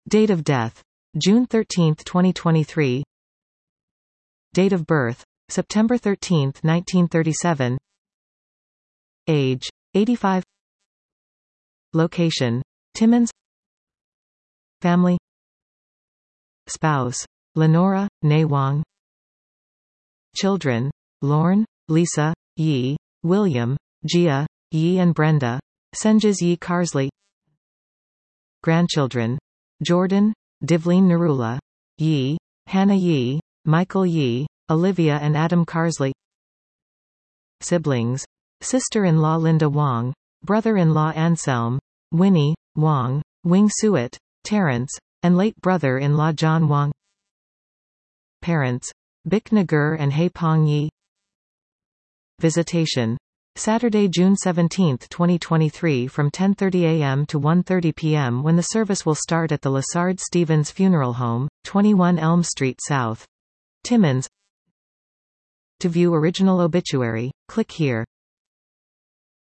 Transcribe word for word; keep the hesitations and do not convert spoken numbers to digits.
Date of death: June thirteenth, twenty twenty-three. Date of birth: September thirteenth, nineteen thirty-seven. Age: eighty-five. Location: Timmins. Family. Spouse: Lenora, née Wang. Children: Lorne, Lisa, Yi, William, Gia, Yi and Brenda, Senjiz Yi Carsley. Grandchildren: Jordan, Divleen Narula, Yi, Hannah Yi, Michael Yi, Olivia and Adam Carsley. Siblings: sister-in-law Linda Wang, brother-in-law Anselm, Winnie, Wang, Wing Suet, Terrence, and late brother-in-law John Wang. Parents: Bik Nagur and Hei Pong Yi. Visitation: Saturday, June seventeenth, twenty twenty-three from ten thirty a m to one thirty p m when the service will start at the Lassard Stevens Funeral Home, twenty-one Elm Street South, Timmins. To view original obituary, click here.